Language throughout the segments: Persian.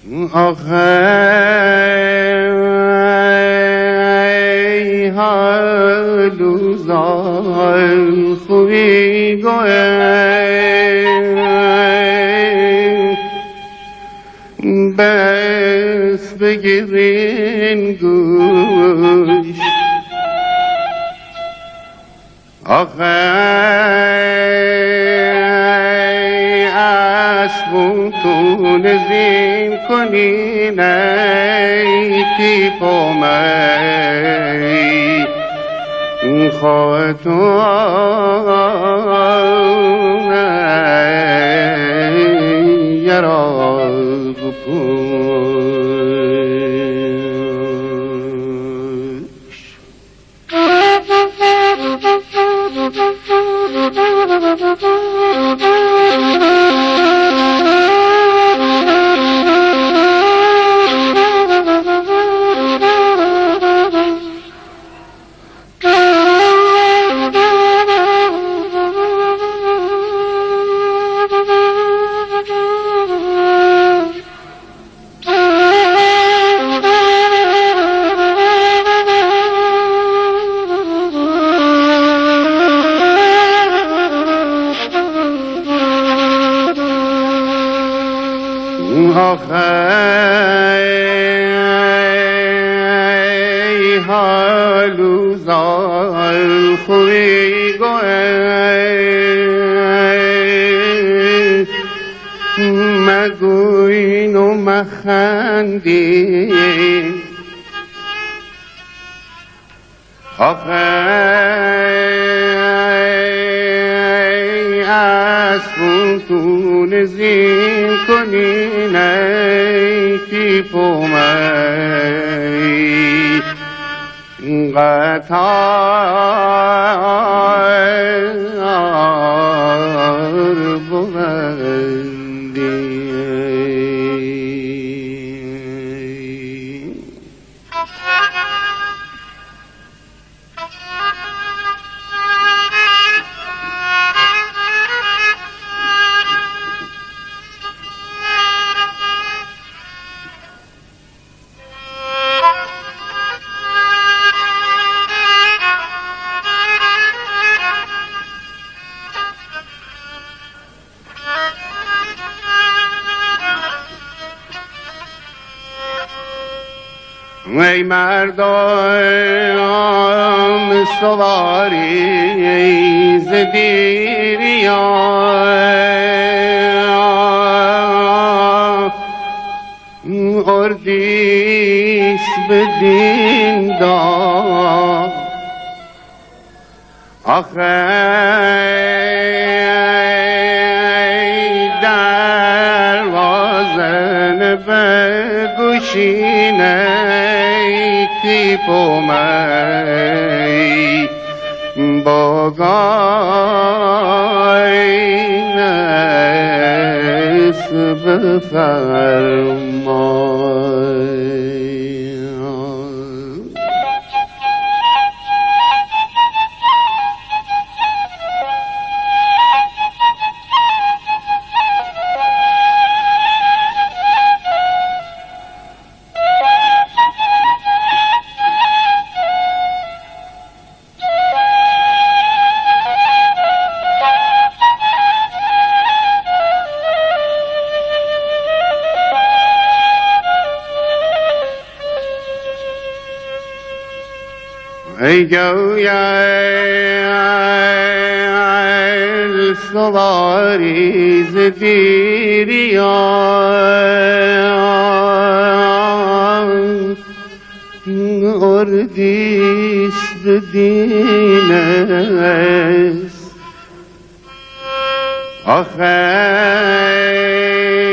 آخه حالو زال خوی گوه بس بگیرین گوش آخه اسبوتون زین کنین ای تیپومی خواهتون یرا بپوش آخه حالو زال خوی گوه مگوین و مخندین آخه اسبوتون زین کنین ای تیپومی قطار بوندی ای مردم سواری ز دیریان اردیس بدین داد آخه دروازه بگوشینه تیپومی باگاینس بفرمای ای گویل سواری ز دیریان اردیس بدینست آخه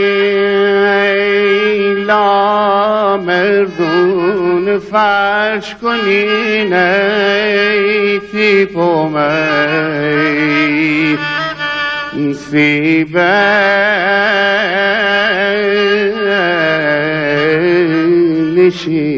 لا مردون فرش کنین ای تیپومی سیبه نشین